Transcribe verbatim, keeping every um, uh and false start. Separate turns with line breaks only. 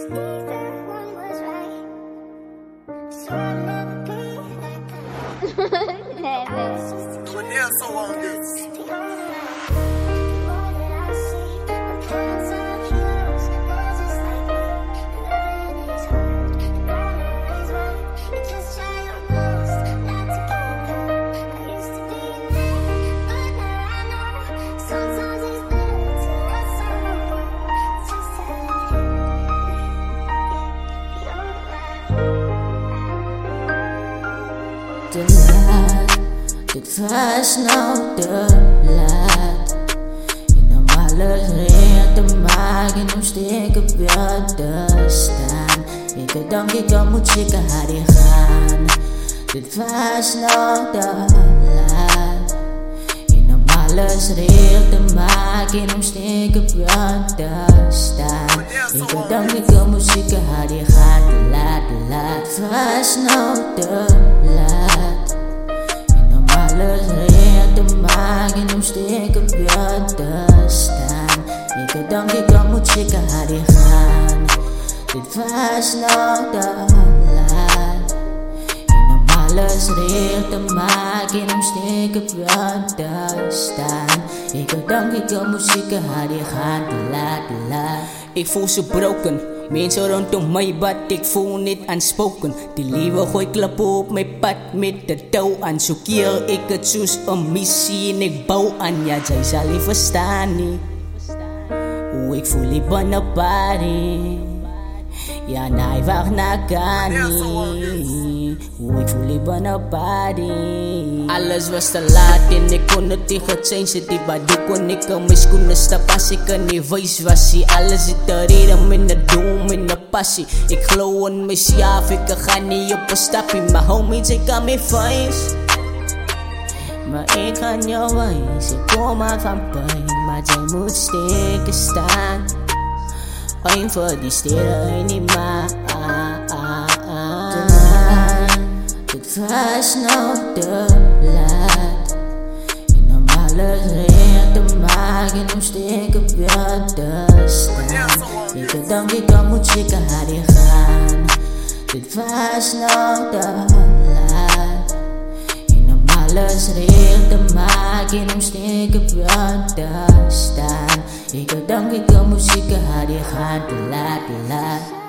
Yeah, so on this.
De laat, dit was nou te laat. En om alles recht te maken, om steken weer te staan. Ik denk ik al moet zeker harder gaan. Dit was nou te laat. En om alles recht te maken, om steken weer te staan. Ik denk ik al moet zeker harder gaan. Te laat, te laat, het was nou te laat. Alles recht te maken om steken weer te staan. Ik denk ik al moet zeker harder gaan. Dit was nou te laat. En om alles recht te maken om steken weer te staan. Ik denk ik al moet zeker harder gaan. Te laat, te laat.
Ik voel zo broken. Mensen rondom mij bad, ik voel niet aanspoken. Die liewe gooi klappen op mijn pad met de touw aan. Zo keer ik het soos een missie en ik bouw aan. Ja, zij zal niet verstaan nie. Hoe ik voel die banne party. Ja, nee, wacht na Gani. Hoe ik voel die banne party. Alles was te laat en ik kon het tegen het zijn. Zit die badoe kon ik aan mijn schoenen stappen als ik er niet wijs was. Alles zit te reden met de doom en de passie. Ik geloof in mezelf, ik ga niet op een stapje. Maar homies, ik kan me vijs. Maar ik ga jou wijs, ik kom aan van pijn. Maar jij moet steken staan. Een voor die steden niet maar.
Dit was nou te laat. En om alles recht te maken om steken weer te staan. Ik denk ik al moet zeker harder gaan. Dit was nou te laat. En om alles recht te maken om steken weer te staan. Ik denk ik al moet zeker harder gaan. Te laat, te laat.